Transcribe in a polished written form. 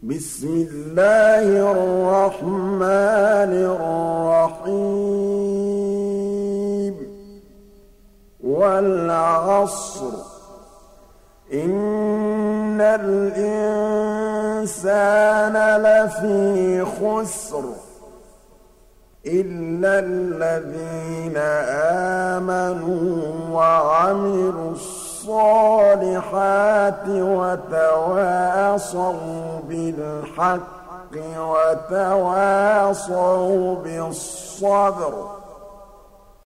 بسم الله الرحمن الرحيم والعصر إن الإنسان لفي خسر إلا الذين آمنوا وعملوا الصالحات وتواصوا بالحق وتواصوا بالصبر